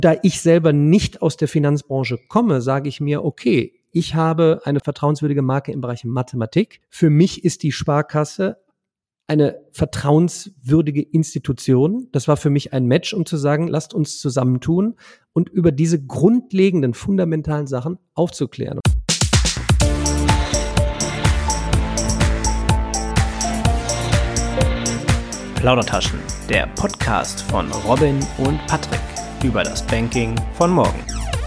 Da ich selber nicht aus der Finanzbranche komme, sage ich mir, okay, ich habe eine vertrauenswürdige Marke im Bereich Mathematik. Für mich ist die Sparkasse eine vertrauenswürdige Institution. Das war für mich ein Match, um zu sagen, lasst uns zusammentun und über diese grundlegenden, fundamentalen Sachen aufzuklären. Plaudertaschen, der Podcast von Robin und Patrick über das Banking von morgen.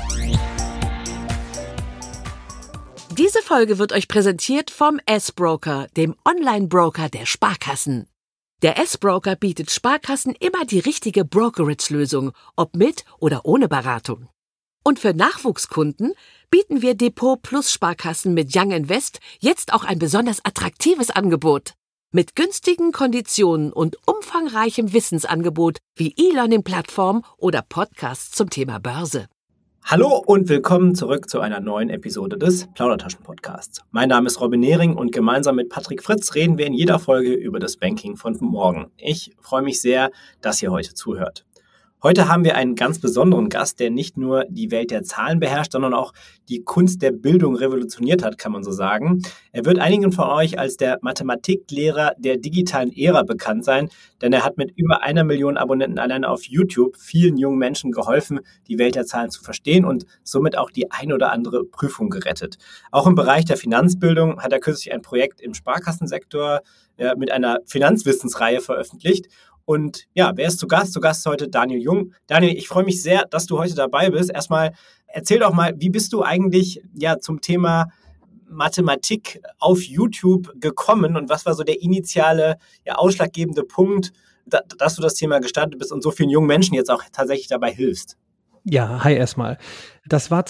Diese Folge wird euch präsentiert vom S-Broker, dem Online-Broker der Sparkassen. Der S-Broker bietet Sparkassen immer die richtige Brokerage-Lösung, ob mit oder ohne Beratung. Und für Nachwuchskunden bieten wir Depot Plus Sparkassen mit Young Invest jetzt auch ein besonders attraktives Angebot. Mit günstigen Konditionen und umfangreichem Wissensangebot wie E-Learning-Plattform oder Podcasts zum Thema Börse. Hallo und willkommen zurück zu einer neuen Episode des Plaudertaschen-Podcasts. Mein Name ist Robin Nehring und gemeinsam mit Patrick Fritz reden wir in jeder Folge über das Banking von morgen. Ich freue mich sehr, dass ihr heute zuhört. Heute haben wir einen ganz besonderen Gast, der nicht nur die Welt der Zahlen beherrscht, sondern auch die Kunst der Bildung revolutioniert hat, kann man so sagen. Er wird einigen von euch als der Mathematiklehrer der digitalen Ära bekannt sein, denn er hat mit über 1 Million Abonnenten allein auf YouTube vielen jungen Menschen geholfen, die Welt der Zahlen zu verstehen und somit auch die ein oder andere Prüfung gerettet. Auch im Bereich der Finanzbildung hat er kürzlich ein Projekt im Sparkassensektor mit einer Finanzwissensreihe veröffentlicht. Und ja, wer ist zu Gast? Zu Gast ist heute Daniel Jung. Daniel, ich freue mich sehr, dass du heute dabei bist. Erstmal, erzähl doch mal, wie bist du eigentlich zum Thema Mathematik auf YouTube gekommen und was war so der initiale, ausschlaggebende Punkt, dass du das Thema gestartet bist und so vielen jungen Menschen jetzt auch tatsächlich dabei hilfst? Ja, hi erstmal. Das war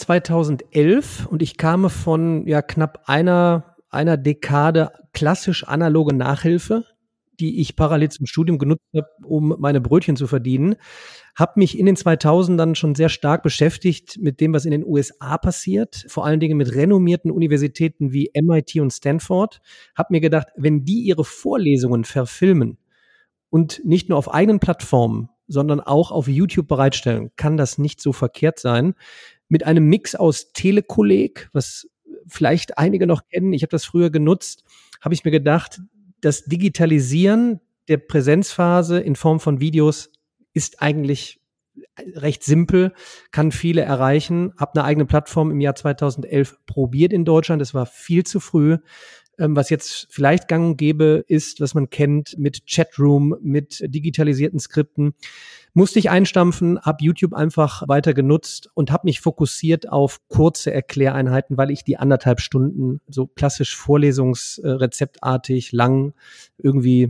2011 und ich kam von knapp einer Dekade klassisch analoge Nachhilfe, die ich parallel zum Studium genutzt habe, um meine Brötchen zu verdienen. Habe mich in den 2000ern schon sehr stark beschäftigt mit dem, was in den USA passiert, vor allen Dingen mit renommierten Universitäten wie MIT und Stanford. Habe mir gedacht, wenn die ihre Vorlesungen verfilmen und nicht nur auf eigenen Plattformen, sondern auch auf YouTube bereitstellen, kann das nicht so verkehrt sein. Mit einem Mix aus Telekolleg, was vielleicht einige noch kennen, ich habe das früher genutzt, habe ich mir gedacht, das Digitalisieren der Präsenzphase in Form von Videos ist eigentlich recht simpel, kann viele erreichen. Habe eine eigene Plattform im Jahr 2011 probiert in Deutschland. Das war viel zu früh. Was jetzt vielleicht gang und gäbe ist, was man kennt mit Chatroom, mit digitalisierten Skripten, musste ich einstampfen, habe YouTube einfach weiter genutzt und habe mich fokussiert auf kurze Erkläreinheiten, weil ich die 1,5 Stunden so klassisch vorlesungsrezeptartig lang irgendwie,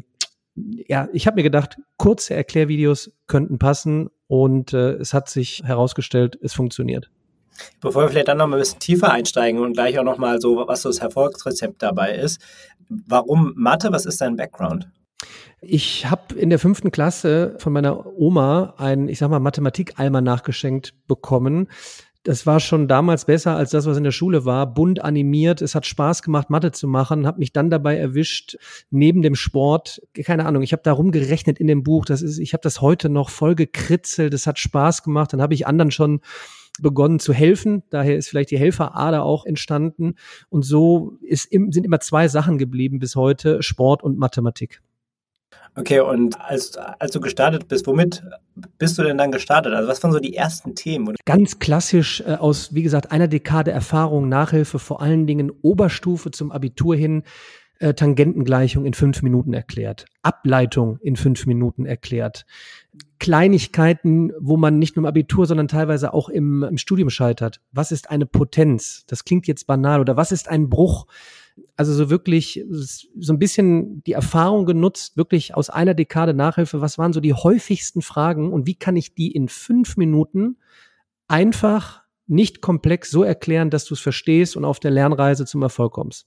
ich habe mir gedacht, kurze Erklärvideos könnten passen und es hat sich herausgestellt, es funktioniert. Bevor wir vielleicht dann noch mal ein bisschen tiefer einsteigen und gleich auch noch mal so, was so das Erfolgsrezept dabei ist, warum Mathe? Was ist dein Background? Ich habe in der 5. Klasse von meiner Oma ein, Mathematik-Almanach geschenkt bekommen. Das war schon damals besser als das, was in der Schule war. Bunt animiert, es hat Spaß gemacht, Mathe zu machen. Habe mich dann dabei erwischt, neben dem Sport, keine Ahnung, ich habe da rumgerechnet in dem Buch. Ich habe das heute noch voll gekritzelt, es hat Spaß gemacht. Dann habe ich anderen schon begonnen zu helfen. Daher ist vielleicht die Helferader auch entstanden. Und so sind immer 2 Sachen geblieben bis heute, Sport und Mathematik. Okay, und als du gestartet bist, womit bist du denn dann gestartet? Also was waren so die ersten Themen? Ganz klassisch aus, wie gesagt, einer Dekade Erfahrung, Nachhilfe, vor allen Dingen Oberstufe zum Abitur hin, Tangentengleichung in 5 Minuten erklärt, Ableitung in 5 Minuten erklärt, Kleinigkeiten, wo man nicht nur im Abitur, sondern teilweise auch im Studium scheitert. Was ist eine Potenz? Das klingt jetzt banal. Oder was ist ein Bruch? Also so wirklich so ein bisschen die Erfahrung genutzt, wirklich aus einer Dekade Nachhilfe, was waren so die häufigsten Fragen und wie kann ich die in 5 Minuten einfach, nicht komplex so erklären, dass du es verstehst und auf der Lernreise zum Erfolg kommst.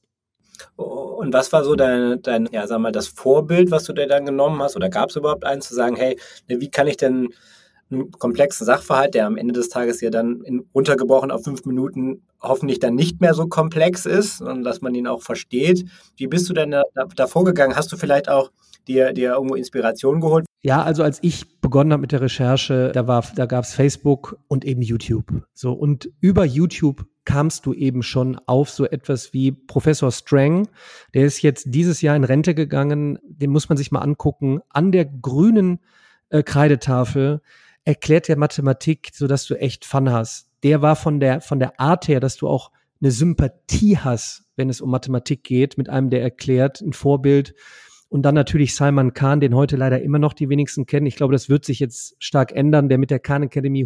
Und was war so dein das Vorbild, was du dir dann genommen hast? Oder gab es überhaupt eins, zu sagen, hey, wie kann ich denn einen komplexen Sachverhalt, der am Ende des Tages ja dann runtergebrochen auf 5 Minuten hoffentlich dann nicht mehr so komplex ist und dass man ihn auch versteht. Wie bist du denn da vorgegangen? Hast du vielleicht auch dir irgendwo Inspiration geholt? Ja, also als ich begonnen habe mit der Recherche, da gab es Facebook und eben YouTube. So, und über YouTube kamst du eben schon auf so etwas wie Professor Strang. Der ist jetzt dieses Jahr in Rente gegangen. Den muss man sich mal angucken. An der grünen Kreidetafel erklärt der Mathematik, sodass du echt Fun hast. Der war von der Art her, dass du auch eine Sympathie hast, wenn es um Mathematik geht, mit einem, der erklärt, ein Vorbild. Und dann natürlich Salman Khan, den heute leider immer noch die wenigsten kennen. Ich glaube, das wird sich jetzt stark ändern, der mit der Khan Academy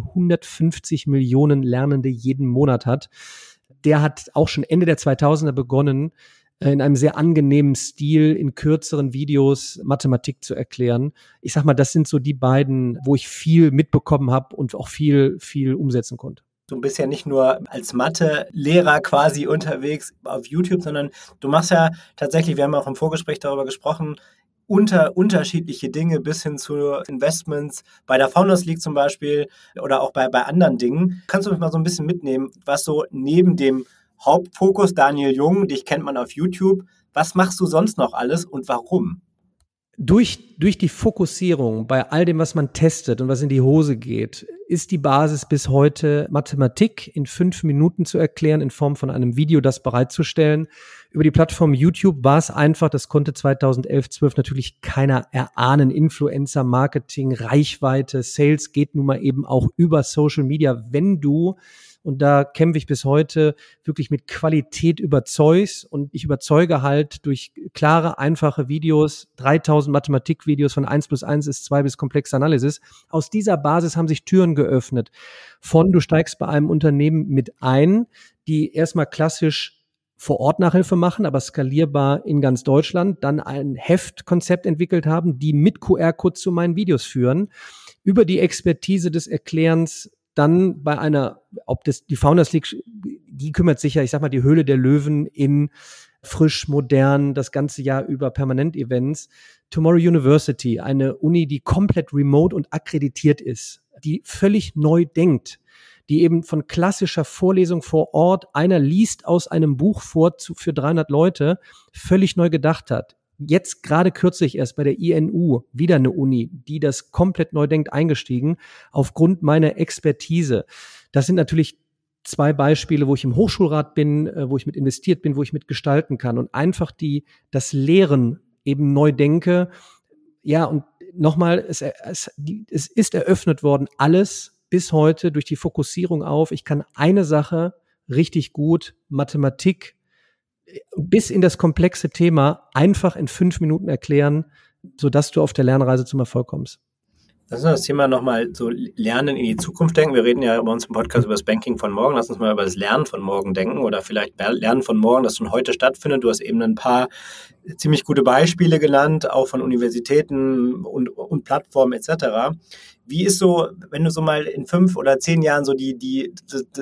150 Millionen Lernende jeden Monat hat. Der hat auch schon Ende der 2000er begonnen, in einem sehr angenehmen Stil, in kürzeren Videos Mathematik zu erklären. Ich sag mal, das sind so die beiden, wo ich viel mitbekommen habe und auch viel umsetzen konnte. Du bist ja nicht nur als Mathe-Lehrer quasi unterwegs auf YouTube, sondern du machst ja tatsächlich, wir haben auch im Vorgespräch darüber gesprochen, unterschiedliche Dinge bis hin zu Investments, bei der Founders League zum Beispiel oder auch bei anderen Dingen. Kannst du mich mal so ein bisschen mitnehmen, was so neben dem Hauptfokus Daniel Jung, dich kennt man auf YouTube, was machst du sonst noch alles und warum? Durch die Fokussierung bei all dem, was man testet und was in die Hose geht, ist die Basis bis heute, Mathematik in 5 Minuten zu erklären, in Form von einem Video, das bereitzustellen. Über die Plattform YouTube war es einfach, das konnte 2011, 12 natürlich keiner erahnen. Influencer, Marketing, Reichweite, Sales geht nun mal eben auch über Social Media, wenn du, und da kämpfe ich bis heute, wirklich mit Qualität überzeugst. Und ich überzeuge halt durch klare, einfache Videos, 3000 Mathematikvideos von 1+1 ist 2 bis komplexe Analysis. Aus dieser Basis haben sich Türen geöffnet. Du steigst bei einem Unternehmen mit ein, die erstmal klassisch vor Ort Nachhilfe machen, aber skalierbar in ganz Deutschland, dann ein Heftkonzept entwickelt haben, die mit QR-Code zu meinen Videos führen. Über die Expertise des Erklärens dann bei die Founders League, die kümmert sich ja, ich sag mal, die Höhle der Löwen in frisch, modern, das ganze Jahr über Permanent-Events. Tomorrow University, eine Uni, die komplett remote und akkreditiert ist, die völlig neu denkt, die eben von klassischer Vorlesung vor Ort, einer liest aus einem Buch vor für 300 Leute, völlig neu gedacht hat. Jetzt gerade kürzlich erst bei der INU wieder eine Uni, die das komplett neu denkt, eingestiegen, aufgrund meiner Expertise. Das sind natürlich 2 Beispiele, wo ich im Hochschulrat bin, wo ich mit investiert bin, wo ich mit gestalten kann und einfach das Lehren eben neu denke. Ja, und nochmal, es ist eröffnet worden, alles bis heute durch die Fokussierung auf, ich kann eine Sache richtig gut, Mathematik, bis in das komplexe Thema einfach in 5 Minuten erklären, sodass du auf der Lernreise zum Erfolg kommst. Lass uns das Thema nochmal so Lernen in die Zukunft denken. Wir reden ja bei uns im Podcast über das Banking von morgen. Lass uns mal über das Lernen von morgen denken oder vielleicht Lernen von morgen, das schon heute stattfindet. Du hast eben ein paar ziemlich gute Beispiele genannt, auch von Universitäten und Plattformen etc. Wie ist so, wenn du so mal in 5 oder 10 Jahren so die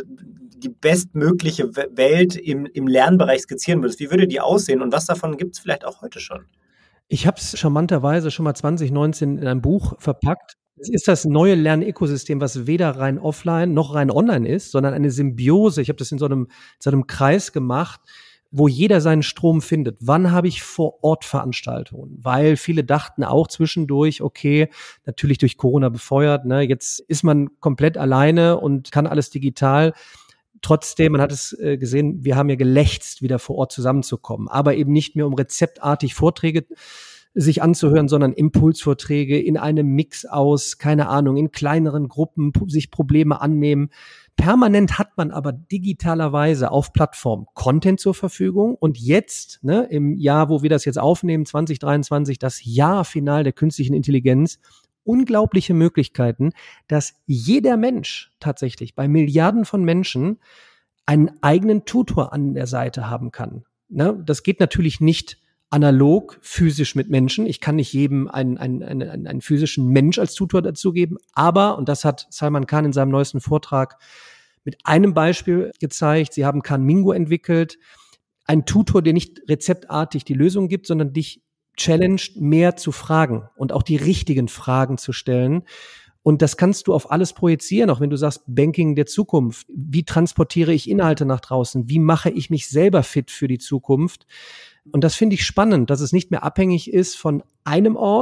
bestmögliche Welt im Lernbereich skizzieren würdest, wie würde die aussehen und was davon gibt es vielleicht auch heute schon? Ich habe es charmanterweise schon mal 2019 in einem Buch verpackt. Es ist das neue Lernökosystem, was weder rein offline noch rein online ist, sondern eine Symbiose. Ich habe das in so einem Kreis gemacht, wo jeder seinen Strom findet. Wann habe ich vor Ort Veranstaltungen? Weil viele dachten auch zwischendurch, okay, natürlich durch Corona befeuert, ne, jetzt ist man komplett alleine und kann alles digital. Trotzdem, man hat es gesehen, wir haben ja gelächzt, wieder vor Ort zusammenzukommen, aber eben nicht mehr, um rezeptartig Vorträge sich anzuhören, sondern Impulsvorträge in einem Mix aus, keine Ahnung, in kleineren Gruppen, sich Probleme annehmen. Permanent hat man aber digitalerweise auf Plattformen Content zur Verfügung und jetzt, ne, im Jahr, wo wir das jetzt aufnehmen, 2023, das Jahr final der künstlichen Intelligenz, unglaubliche Möglichkeiten, dass jeder Mensch tatsächlich bei Milliarden von Menschen einen eigenen Tutor an der Seite haben kann. Ne? Das geht natürlich nicht analog, physisch mit Menschen. Ich kann nicht jedem einen physischen Mensch als Tutor dazugeben, aber, und das hat Salman Khan in seinem neuesten Vortrag mit einem Beispiel gezeigt, sie haben Khan-Mingo entwickelt, ein Tutor, der nicht rezeptartig die Lösung gibt, sondern dich challenged, mehr zu fragen und auch die richtigen Fragen zu stellen. Und das kannst du auf alles projizieren, auch wenn du sagst, Banking der Zukunft. Wie transportiere ich Inhalte nach draußen? Wie mache ich mich selber fit für die Zukunft? Und das finde ich spannend, dass es nicht mehr abhängig ist von einem Ort,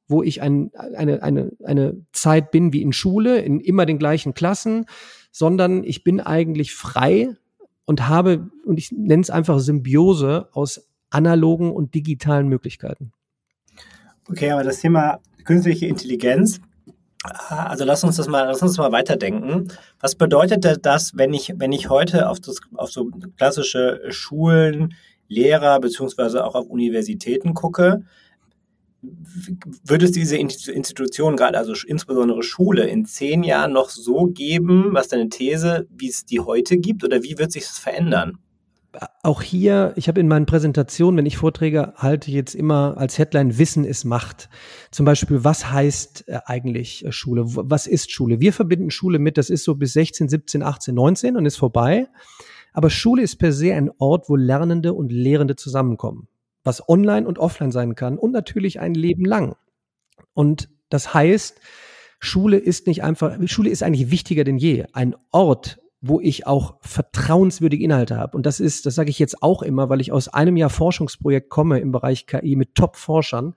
wo ich eine Zeit bin wie in Schule, in immer den gleichen Klassen, sondern ich bin eigentlich frei und ich nenne es einfach Symbiose aus analogen und digitalen Möglichkeiten. Okay, aber das Thema künstliche Intelligenz, also lass uns das mal weiterdenken. Was bedeutet das, wenn ich heute auf so klassische Schulen, Lehrer beziehungsweise auch auf Universitäten gucke? Würde es diese Institutionen, gerade also insbesondere Schule, in 10 Jahren noch so geben, was deine These, wie es die heute gibt, oder wie wird sich das verändern? Auch hier, ich habe in meinen Präsentationen, wenn ich Vorträge halte, jetzt immer als Headline Wissen ist Macht. Zum Beispiel, was heißt eigentlich Schule? Was ist Schule? Wir verbinden Schule mit, das ist so bis 16, 17, 18, 19 und ist vorbei. Aber Schule ist per se ein Ort, wo Lernende und Lehrende zusammenkommen, was online und offline sein kann und natürlich ein Leben lang. Und das heißt, Schule ist eigentlich wichtiger denn je. Ein Ort, wo ich auch vertrauenswürdige Inhalte habe. Und das sage ich jetzt auch immer, weil ich aus einem Jahr Forschungsprojekt komme im Bereich KI mit Top-Forschern.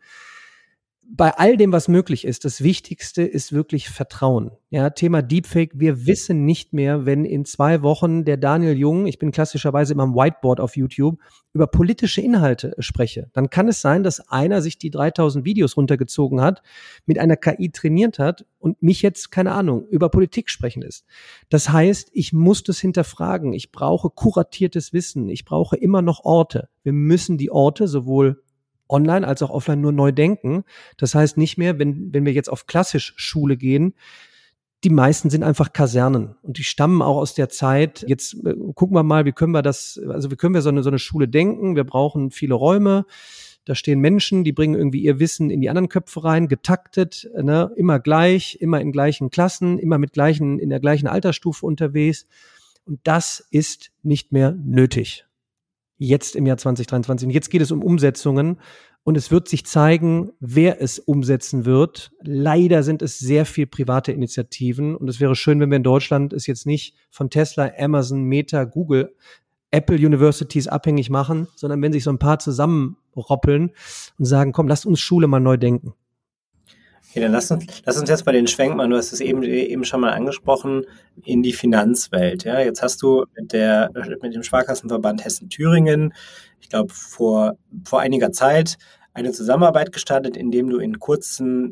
Bei all dem, was möglich ist, das Wichtigste ist wirklich Vertrauen. Ja, Thema Deepfake. Wir wissen nicht mehr, wenn in 2 Wochen der Daniel Jung, ich bin klassischerweise immer am Whiteboard auf YouTube, über politische Inhalte spreche. Dann kann es sein, dass einer sich die 3000 Videos runtergezogen hat, mit einer KI trainiert hat und mich jetzt, keine Ahnung, über Politik sprechen lässt. Das heißt, ich muss das hinterfragen. Ich brauche kuratiertes Wissen. Ich brauche immer noch Orte. Wir müssen die Orte sowohl online als auch offline nur neu denken. Das heißt nicht mehr, wenn wir jetzt auf klassisch Schule gehen, die meisten sind einfach Kasernen und die stammen auch aus der Zeit. Jetzt gucken wir mal, wie können wir so eine Schule denken? Wir brauchen viele Räume. Da stehen Menschen, die bringen irgendwie ihr Wissen in die anderen Köpfe rein, getaktet, ne, immer gleich, immer in gleichen Klassen, immer in der gleichen Altersstufe unterwegs. Und das ist nicht mehr nötig. Jetzt im Jahr 2023. Und jetzt geht es um Umsetzungen und es wird sich zeigen, wer es umsetzen wird. Leider sind es sehr viel private Initiativen und es wäre schön, wenn wir in Deutschland es jetzt nicht von Tesla, Amazon, Meta, Google, Apple Universities abhängig machen, sondern wenn sich so ein paar zusammenroppeln und sagen, komm, lasst uns Schule mal neu denken. Okay, dann lass uns jetzt mal den Schwenk machen, du hast es eben schon mal angesprochen, in die Finanzwelt. Ja, jetzt hast du mit dem Sparkassenverband Hessen-Thüringen, ich glaube vor einiger Zeit, eine Zusammenarbeit gestartet, indem du in kurzen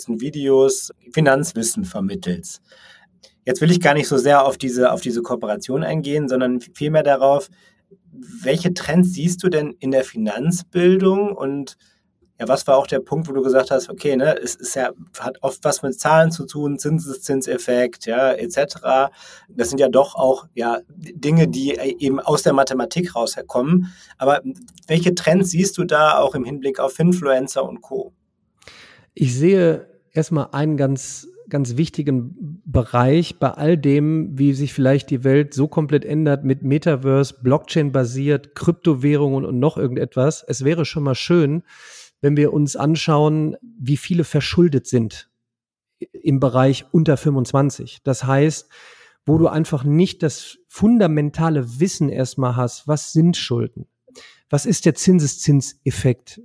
Videos Finanzwissen vermittelst. Jetzt will ich gar nicht so sehr auf diese Kooperation eingehen, sondern vielmehr darauf, welche Trends siehst du denn in der Finanzbildung und ja, was war auch der Punkt, wo du gesagt hast, okay, ne, es ist ja, hat oft was mit Zahlen zu tun, Zinseszinseffekt, ja, etc. Das sind ja doch auch, ja, Dinge, die eben aus der Mathematik rauskommen. Aber welche Trends siehst du da auch im Hinblick auf Influencer und Co.? Ich sehe erstmal einen ganz wichtigen Bereich bei all dem, wie sich vielleicht die Welt so komplett ändert mit Metaverse, Blockchain-basiert, Kryptowährungen und noch irgendetwas. Es wäre schon mal schön, wenn wir uns anschauen, wie viele verschuldet sind im Bereich unter 25. Das heißt, wo du einfach nicht das fundamentale Wissen erstmal hast, was sind Schulden? Was ist der Zinseszinseffekt?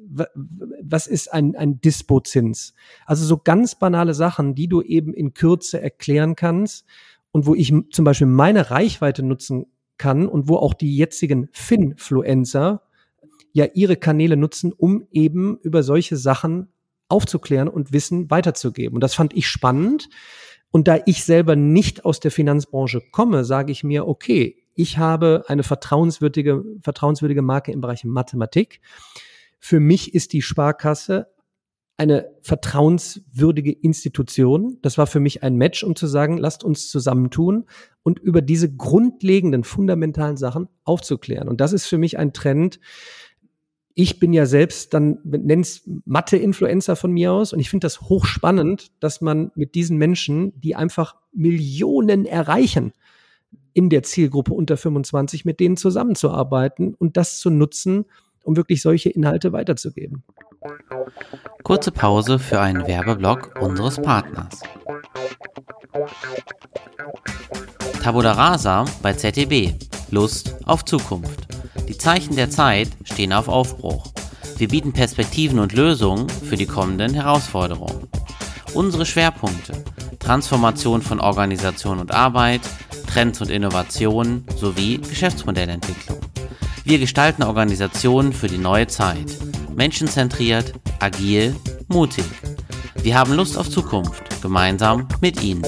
Was ist ein Dispo-Zins? Also so ganz banale Sachen, die du eben in Kürze erklären kannst und wo ich zum Beispiel meine Reichweite nutzen kann und wo auch die jetzigen Finfluencer ja ihre Kanäle nutzen, um eben über solche Sachen aufzuklären und Wissen weiterzugeben. Und das fand ich spannend. Und da ich selber nicht aus der Finanzbranche komme, sage ich mir, okay, ich habe eine vertrauenswürdige Marke im Bereich Mathematik. Für mich ist die Sparkasse eine vertrauenswürdige Institution. Das war für mich ein Match, um zu sagen, lasst uns zusammentun und über diese grundlegenden, fundamentalen Sachen aufzuklären. Und das ist für mich ein Trend. Ich bin ja selbst, dann nenn's Mathe-Influencer von mir aus und ich finde das hochspannend, dass man mit diesen Menschen, die einfach Millionen erreichen in der Zielgruppe unter 25, mit denen zusammenzuarbeiten und das zu nutzen, um wirklich solche Inhalte weiterzugeben. Kurze Pause für einen Werbeblock unseres Partners. Tabula Rasa bei ZDB. Lust auf Zukunft. Die Zeichen der Zeit stehen auf Aufbruch. Wir bieten Perspektiven und Lösungen für die kommenden Herausforderungen. Unsere Schwerpunkte: Transformation von Organisation und Arbeit, Trends und Innovationen sowie Geschäftsmodellentwicklung. Wir gestalten Organisationen für die neue Zeit. Menschenzentriert, agil, mutig. Wir haben Lust auf Zukunft, gemeinsam mit Ihnen.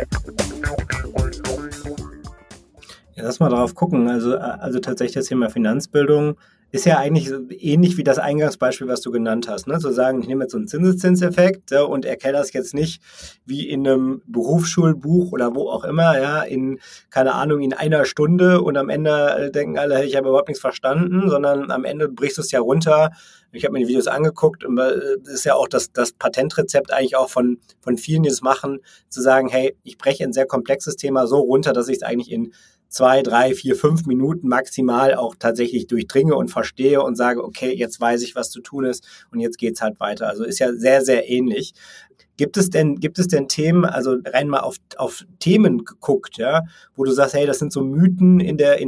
Ja, lass mal drauf gucken. Also tatsächlich das Thema Finanzbildung ist ja eigentlich so ähnlich wie das Eingangsbeispiel, was du genannt hast. Ne? Zu sagen, ich nehme jetzt so einen Zinseszinseffekt und erkläre das jetzt nicht wie in einem Berufsschulbuch oder wo auch immer, ja, in einer Stunde und am Ende denken alle, ich habe überhaupt nichts verstanden, sondern am Ende brichst du es ja runter. Ich habe mir die Videos angeguckt und das ist ja auch das Patentrezept eigentlich auch von vielen, die das machen, zu sagen, hey, ich breche ein sehr komplexes Thema so runter, dass ich es eigentlich in 2, 3, 4, 5 Minuten maximal auch tatsächlich durchdringe und verstehe und sage, okay, jetzt weiß ich, was zu tun ist und jetzt geht's halt weiter. Also ist ja sehr, sehr ähnlich. Gibt es denn Themen, also rein mal auf Themen geguckt, ja, wo du sagst, hey, das sind so Mythen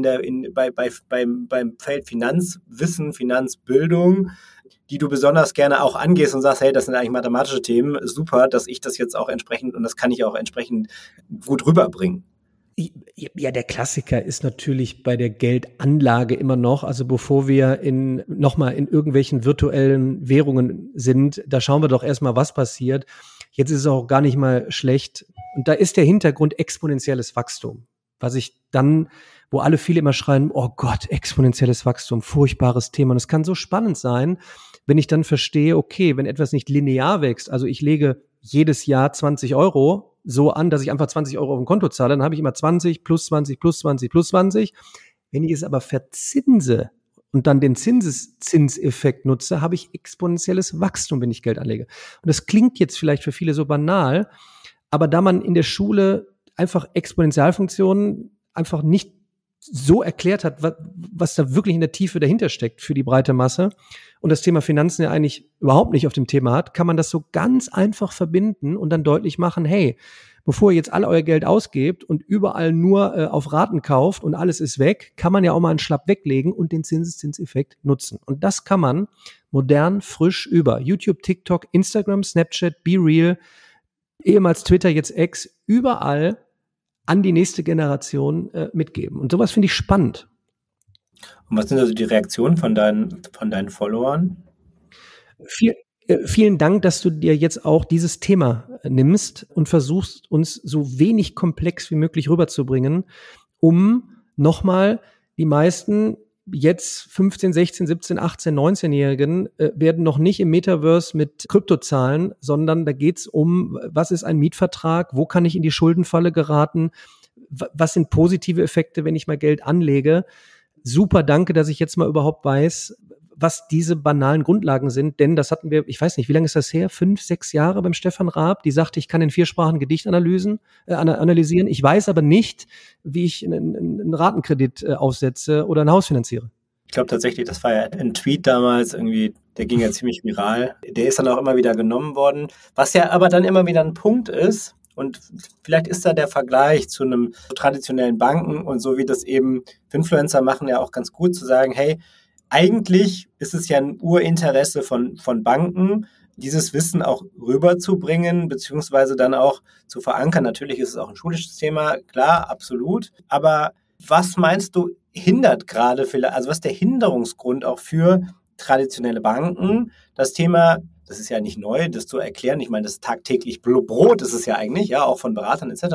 beim Feld Finanzwissen, Finanzbildung, die du besonders gerne auch angehst und sagst, hey, das sind eigentlich mathematische Themen, super, dass ich das jetzt auch entsprechend und das kann ich auch entsprechend gut rüberbringen. Ja, der Klassiker ist natürlich bei der Geldanlage immer noch, also bevor wir nochmal in irgendwelchen virtuellen Währungen sind, da schauen wir doch erstmal, was passiert. Jetzt ist es auch gar nicht mal schlecht. Und da ist der Hintergrund exponentielles Wachstum. Wo viele immer schreien, oh Gott, exponentielles Wachstum, furchtbares Thema. Und es kann so spannend sein, wenn ich dann verstehe, okay, wenn etwas nicht linear wächst, also ich lege jedes Jahr 20 Euro so an, dass ich einfach 20 Euro auf dem Konto zahle, dann habe ich immer 20 plus 20 plus 20 plus 20. Wenn ich es aber verzinse und dann den Zinseszinseffekt nutze, habe ich exponentielles Wachstum, wenn ich Geld anlege. Und das klingt jetzt vielleicht für viele so banal, aber da man in der Schule einfach Exponentialfunktionen einfach nicht so erklärt hat, was da wirklich in der Tiefe dahinter steckt für die breite Masse und das Thema Finanzen ja eigentlich überhaupt nicht auf dem Thema hat, kann man das so ganz einfach verbinden und dann deutlich machen, hey, bevor ihr jetzt all euer Geld ausgebt und überall nur auf Raten kauft und alles ist weg, kann man ja auch mal einen Schlapp weglegen und den Zinseszinseffekt nutzen. Und das kann man modern, frisch über YouTube, TikTok, Instagram, Snapchat, BeReal, ehemals Twitter, jetzt X, überall an die nächste Generation mitgeben. Und sowas finde ich spannend. Und was sind also die Reaktionen von deinen Followern? Vielen Dank, dass du dir jetzt auch dieses Thema nimmst und versuchst, uns so wenig komplex wie möglich rüberzubringen, um nochmal die meisten jetzt 15, 16, 17, 18, 19-Jährigen werden noch nicht im Metaverse mit Krypto zahlen, sondern da geht's um, was ist ein Mietvertrag, wo kann ich in die Schuldenfalle geraten, was sind positive Effekte, wenn ich mal Geld anlege. Super, danke, dass ich jetzt mal überhaupt weiß, was diese banalen Grundlagen sind, denn das hatten wir, ich weiß nicht, wie lange ist das her? 5, 6 Jahre beim Stefan Raab, die sagte, ich kann in 4 Sprachen Gedicht analysieren. Ich weiß aber nicht, wie ich einen Ratenkredit aufsetze oder ein Haus finanziere. Ich glaube tatsächlich, das war ja ein Tweet damals, irgendwie, der ging ja ziemlich viral. Der ist dann auch immer wieder genommen worden. Was ja aber dann immer wieder ein Punkt ist, und vielleicht ist da der Vergleich zu einem traditionellen Banken und so wie das eben Influencer machen, ja auch ganz gut zu sagen, hey, eigentlich ist es ja ein Urinteresse von Banken, dieses Wissen auch rüberzubringen, beziehungsweise dann auch zu verankern. Natürlich ist es auch ein schulisches Thema, klar, absolut. Aber was meinst du, hindert gerade vielleicht, also was ist der Hinderungsgrund auch für traditionelle Banken, das Thema, das ist ja nicht neu, das zu erklären, ich meine, das ist tagtäglich Brot, ist es ja eigentlich, ja, auch von Beratern etc.,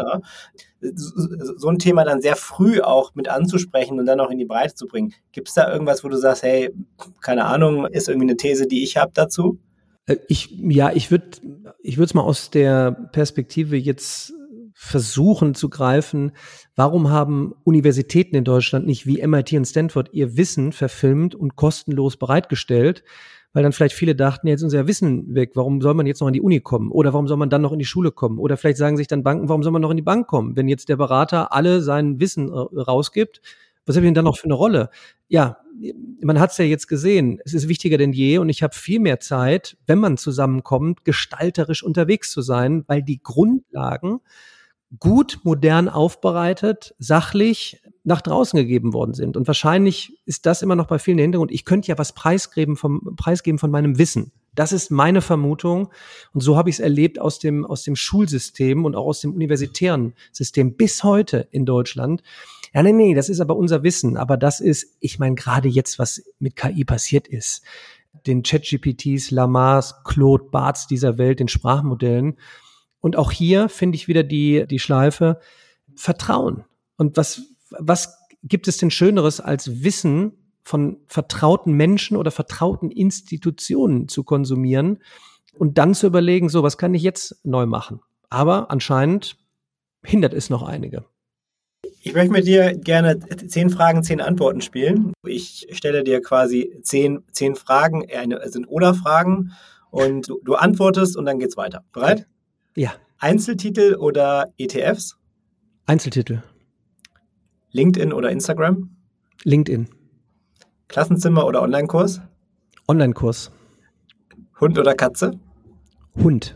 so ein Thema dann sehr früh auch mit anzusprechen und dann auch in die Breite zu bringen. Gibt es da irgendwas, wo du sagst, hey, keine Ahnung, ist irgendwie eine These, die ich habe dazu? Ich würde es mal aus der Perspektive jetzt versuchen zu greifen, warum haben Universitäten in Deutschland nicht wie MIT und Stanford ihr Wissen verfilmt und kostenlos bereitgestellt? Weil dann vielleicht viele dachten, jetzt ist unser Wissen weg, warum soll man jetzt noch an die Uni kommen? Oder warum soll man dann noch in die Schule kommen? Oder vielleicht sagen sich dann Banken, warum soll man noch in die Bank kommen? Wenn jetzt der Berater alle sein Wissen rausgibt, was habe ich denn dann noch für eine Rolle? Ja, man hat es ja jetzt gesehen, es ist wichtiger denn je und ich habe viel mehr Zeit, wenn man zusammenkommt, gestalterisch unterwegs zu sein, weil die Grundlagen gut, modern aufbereitet, sachlich, nach draußen gegeben worden sind. Und wahrscheinlich ist das immer noch bei vielen der Hintergrund. Ich könnte ja was preisgeben von meinem Wissen. Das ist meine Vermutung. Und so habe ich es erlebt aus dem Schulsystem und auch aus dem universitären System bis heute in Deutschland. Ja, nee, das ist aber unser Wissen. Aber das ist, ich meine, gerade jetzt, was mit KI passiert ist, den ChatGPTs, Lamars, Claude, Barts dieser Welt, den Sprachmodellen. Und auch hier finde ich wieder die Schleife Vertrauen. Und was gibt es denn Schöneres als Wissen von vertrauten Menschen oder vertrauten Institutionen zu konsumieren und dann zu überlegen, so, was kann ich jetzt neu machen? Aber anscheinend hindert es noch einige. Ich möchte mit dir gerne 10 Fragen, 10 Antworten spielen. Ich stelle dir quasi 10 Fragen, sind Oder-Fragen und du antwortest und dann geht's weiter. Bereit? Ja. Einzeltitel oder ETFs? Einzeltitel. LinkedIn oder Instagram? LinkedIn. Klassenzimmer oder Online-Kurs? Online-Kurs. Hund oder Katze? Hund.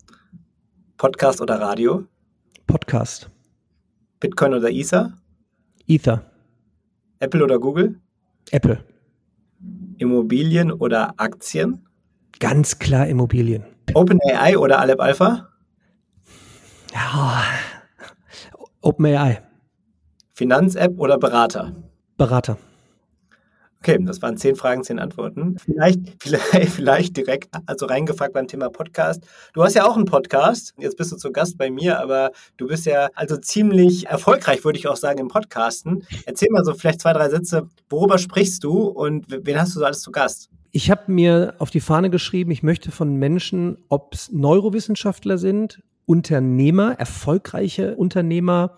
Podcast oder Radio? Podcast. Bitcoin oder Ether? Ether. Apple oder Google? Apple. Immobilien oder Aktien? Ganz klar Immobilien. OpenAI oder Aleph Alpha? Ja. OpenAI. Finanz-App oder Berater? Berater. Okay, das waren 10 Fragen, 10 Antworten. Vielleicht direkt also reingefragt beim Thema Podcast. Du hast ja auch einen Podcast. Jetzt bist du zu Gast bei mir, aber du bist ja also ziemlich erfolgreich, würde ich auch sagen, im Podcasten. Erzähl mal so vielleicht 2, 3 Sätze. Worüber sprichst du und wen hast du so alles zu Gast? Ich habe mir auf die Fahne geschrieben, ich möchte von Menschen, ob es Neurowissenschaftler sind, Unternehmer, erfolgreiche Unternehmer,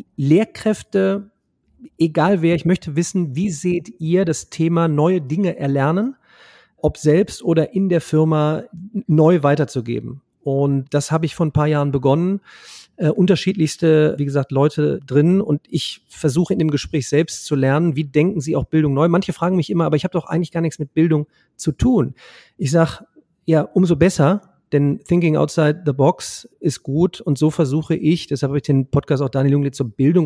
Lehrkräfte, egal wer, ich möchte wissen, wie seht ihr das Thema neue Dinge erlernen, ob selbst oder in der Firma neu weiterzugeben. Und das habe ich vor ein paar Jahren begonnen. Unterschiedlichste, wie gesagt, Leute drin und ich versuche in dem Gespräch selbst zu lernen, wie denken sie auch Bildung neu. Manche fragen mich immer, aber ich habe doch eigentlich gar nichts mit Bildung zu tun. Ich sage, ja, umso besser, denn Thinking Outside the Box ist gut und so versuche ich, deshalb habe ich den Podcast auch Daniel Jungli zur Bildung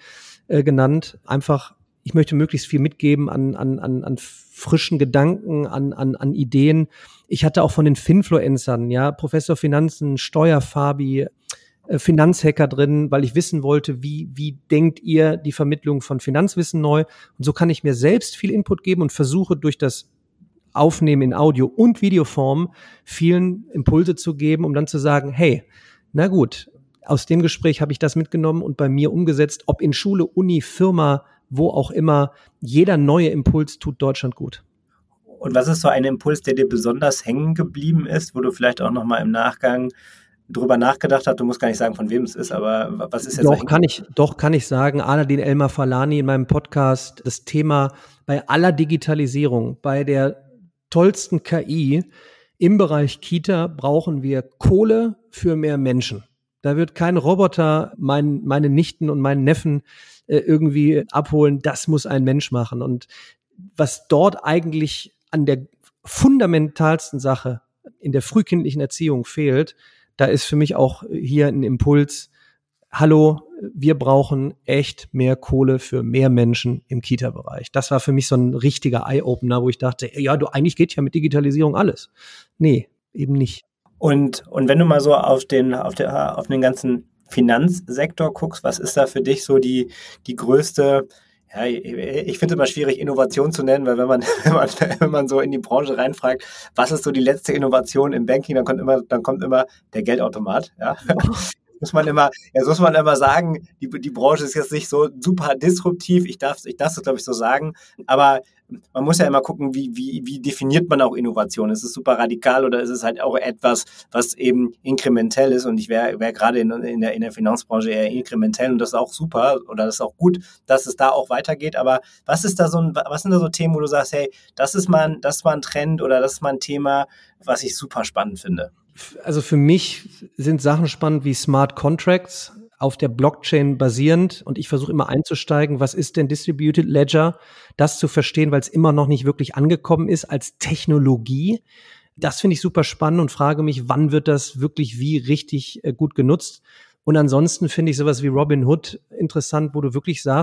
genannt, einfach, ich möchte möglichst viel mitgeben an frischen Gedanken, an Ideen. Ich hatte auch von den Finfluencern, ja, Professor Finanzen, Steuerfabi, Finanzhacker drin, weil ich wissen wollte, wie denkt ihr die Vermittlung von Finanzwissen neu? Und so kann ich mir selbst viel Input geben und versuche durch das Aufnehmen in Audio- und Videoform vielen Impulse zu geben, um dann zu sagen, hey, na gut, aus dem Gespräch habe ich das mitgenommen und bei mir umgesetzt, ob in Schule, Uni, Firma, wo auch immer, jeder neue Impuls tut Deutschland gut. Und was ist so ein Impuls, der dir besonders hängen geblieben ist, wo du vielleicht auch nochmal im Nachgang drüber nachgedacht hast? Du musst gar nicht sagen, von wem es ist, aber was ist jetzt so kann ich sagen, Aladin Elmar Falani in meinem Podcast, das Thema bei aller Digitalisierung, bei der tollsten KI im Bereich Kita brauchen wir Kohle für mehr Menschen. Da wird kein Roboter meine Nichten und meinen Neffen irgendwie abholen. Das muss ein Mensch machen. Und was dort eigentlich an der fundamentalsten Sache in der frühkindlichen Erziehung fehlt, da ist für mich auch hier ein Impuls. Hallo, wir brauchen echt mehr Kohle für mehr Menschen im Kita-Bereich. Das war für mich so ein richtiger Eye-Opener, wo ich dachte, ja, eigentlich geht ja mit Digitalisierung alles. Nee, eben nicht. Und wenn du mal so auf den ganzen Finanzsektor guckst, was ist da für dich so die größte, ja, ich finde es immer schwierig, Innovation zu nennen, weil wenn man so in die Branche reinfragt, was ist so die letzte Innovation im Banking, dann kommt immer der Geldautomat, ja. Muss man immer sagen, die Branche ist jetzt nicht so super disruptiv, ich darf das, glaube ich, so sagen, aber man muss ja immer gucken, wie definiert man auch Innovation? Ist es super radikal oder ist es halt auch etwas, was eben inkrementell ist? Und ich wäre gerade in der Finanzbranche eher inkrementell und das ist auch super oder das ist auch gut, dass es da auch weitergeht. Aber was sind da so Themen, wo du sagst, hey, das ist mal ein Trend oder das ist mal ein Thema, was ich super spannend finde? Also für mich sind Sachen spannend wie Smart Contracts, auf der Blockchain basierend und ich versuche immer einzusteigen, was ist denn Distributed Ledger, das zu verstehen, weil es immer noch nicht wirklich angekommen ist als Technologie. Das finde ich super spannend und frage mich, wann wird das wirklich wie richtig gut genutzt? Und ansonsten finde ich sowas wie Robinhood interessant, wo du wirklich sagst,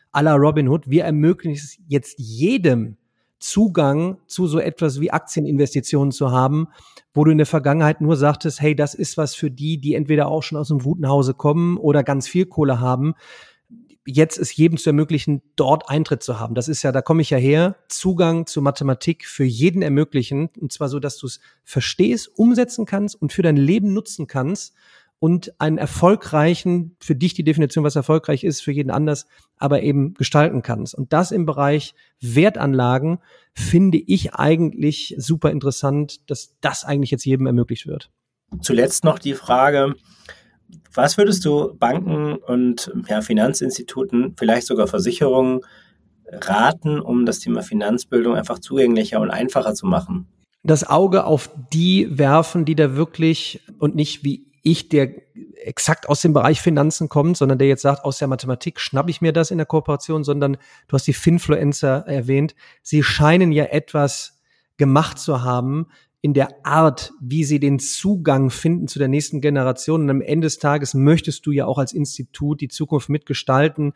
à la Robinhood. Wir ermöglichen es jetzt jedem, Zugang zu so etwas wie Aktieninvestitionen zu haben, wo du in der Vergangenheit nur sagtest, hey, das ist was für die entweder auch schon aus einem guten Hause kommen oder ganz viel Kohle haben. Jetzt ist jedem zu ermöglichen, dort Eintritt zu haben. Das ist ja, da komme ich ja her, Zugang zu Mathematik für jeden ermöglichen. Und zwar so, dass du es verstehst, umsetzen kannst und für dein Leben nutzen kannst und einen erfolgreichen, für dich die Definition, was erfolgreich ist, für jeden anders, aber eben gestalten kannst. Und das im Bereich Wertanlagen finde ich eigentlich super interessant, dass das eigentlich jetzt jedem ermöglicht wird. Zuletzt noch die Frage, was würdest du Banken und Finanzinstituten, vielleicht sogar Versicherungen raten, um das Thema Finanzbildung einfach zugänglicher und einfacher zu machen? Das Auge auf die werfen, die da wirklich und nicht wie ich, der exakt aus dem Bereich Finanzen kommt, sondern der jetzt sagt, aus der Mathematik schnappe ich mir das in der Kooperation, sondern du hast die Finfluencer erwähnt. Sie scheinen ja etwas gemacht zu haben in der Art, wie sie den Zugang finden zu der nächsten Generation. Und am Ende des Tages möchtest du ja auch als Institut die Zukunft mitgestalten,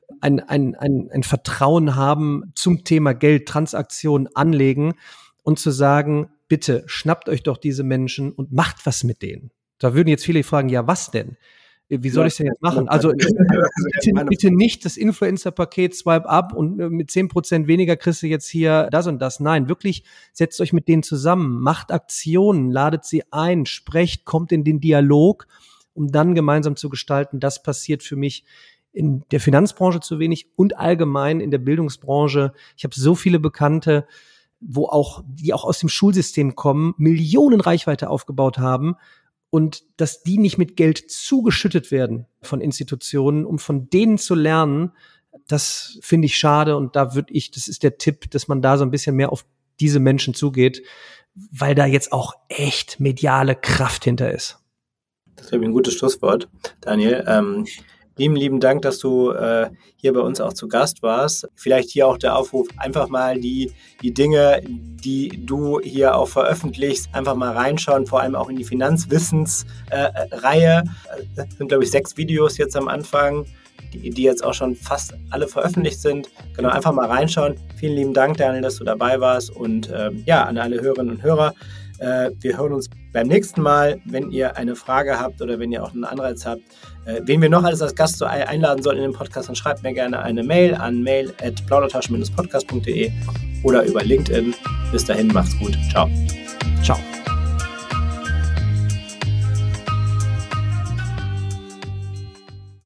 ein Vertrauen haben zum Thema Geld, Transaktionen, Anlegen und zu sagen, bitte schnappt euch doch diese Menschen und macht was mit denen. Da würden jetzt viele fragen, ja, was denn? Wie soll ich es denn jetzt machen? Also bitte nicht das Influencer-Paket Swipe up und mit 10% weniger kriegst du jetzt hier das und das. Nein, wirklich setzt euch mit denen zusammen, macht Aktionen, ladet sie ein, sprecht, kommt in den Dialog, um dann gemeinsam zu gestalten. Das passiert für mich in der Finanzbranche zu wenig und allgemein in der Bildungsbranche. Ich habe so viele Bekannte, die auch aus dem Schulsystem kommen, Millionen Reichweite aufgebaut haben, und dass die nicht mit Geld zugeschüttet werden von Institutionen, um von denen zu lernen, das finde ich schade. Und das ist der Tipp, dass man da so ein bisschen mehr auf diese Menschen zugeht, weil da jetzt auch echt mediale Kraft hinter ist. Das wäre ein gutes Schlusswort, Daniel. Lieben Dank, dass du hier bei uns auch zu Gast warst. Vielleicht hier auch der Aufruf, einfach mal die Dinge, die du hier auch veröffentlichst, einfach mal reinschauen, vor allem auch in die Finanzwissens-Reihe. Das sind, glaube ich, 6 Videos jetzt am Anfang, die jetzt auch schon fast alle veröffentlicht sind. Genau, einfach mal reinschauen. Vielen lieben Dank, Daniel, dass du dabei warst und an alle Hörerinnen und Hörer. Wir hören uns beim nächsten Mal. Wenn ihr eine Frage habt oder wenn ihr auch einen Anreiz habt, wen wir noch alles als Gast einladen sollen in den Podcast, dann schreibt mir gerne eine Mail an mail@plaudertaschen-podcast.de oder über LinkedIn. Bis dahin, macht's gut. Ciao.